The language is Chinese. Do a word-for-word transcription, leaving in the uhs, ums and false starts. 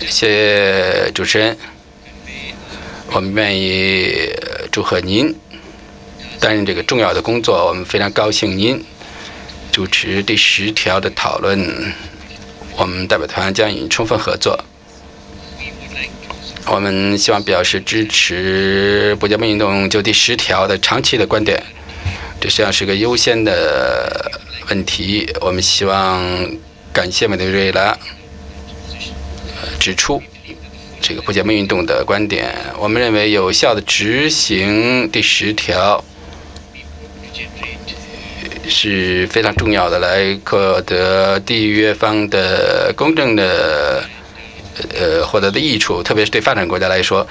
谢谢主持人，我们愿意祝贺您担任这个重要的工作。我们非常高兴您主持第十条的讨论，我们代表团将与你充分合作。我们希望表示支持不结盟运动就第十条的长期的观点，这实际上是个优先的问题。我们希望感谢委内瑞拉指出这个不结盟运动的观点。我们认为有效的执行第十条是非常重要的，来获得缔约方的公正的呃获得的益处，特别是对发展国家来说。